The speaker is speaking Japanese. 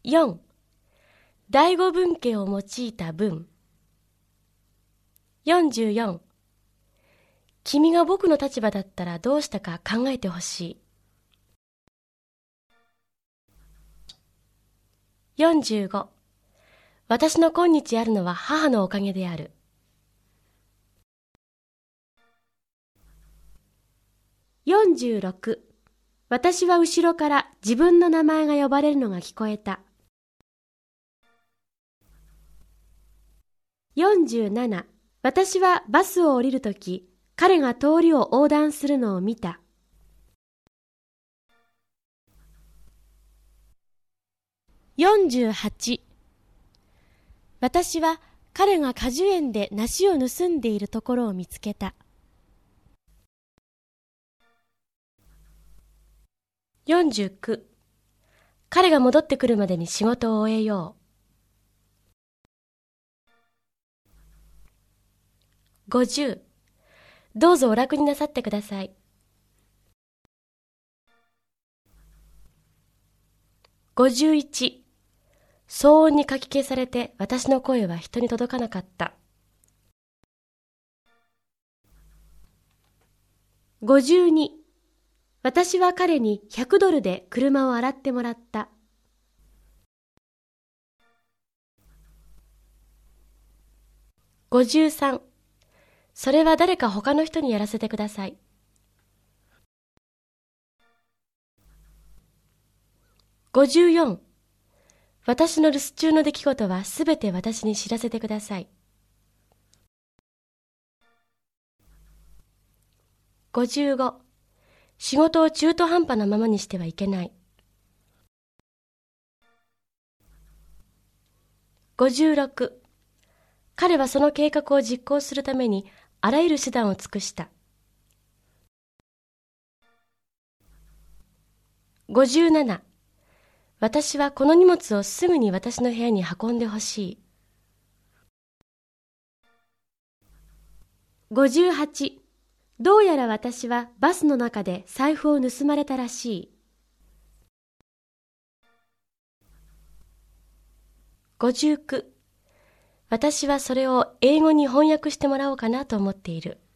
4、第五文型を用いた文。44、君が僕の立場だったらどうしたか考えてほしい。45、私の今日あるのは母のおかげである。46、私は後ろから自分の名前が呼ばれるのが聞こえた。47、私はバスを降りるとき、彼が通りを横断するのを見た。48、私は彼が果樹園で梨を盗んでいるところを見つけた。49、彼が戻ってくるまでに仕事を終えよう。50、どうぞお楽になさってください。51、騒音にかき消されて私の声は人に届かなかった。52、私は彼に$100で車を洗ってもらった。53、それは誰か他の人にやらせてください。54、私の留守中の出来事はすべて私に知らせてください。55、仕事を中途半端なままにしてはいけない。56、彼はその計画を実行するためにあらゆる手段を尽くした。57、私はこの荷物をすぐに私の部屋に運んでほしい。58、どうやら私はバスの中で財布を盗まれたらしい。59、私はそれを英語に翻訳してもらおうかなと思っている。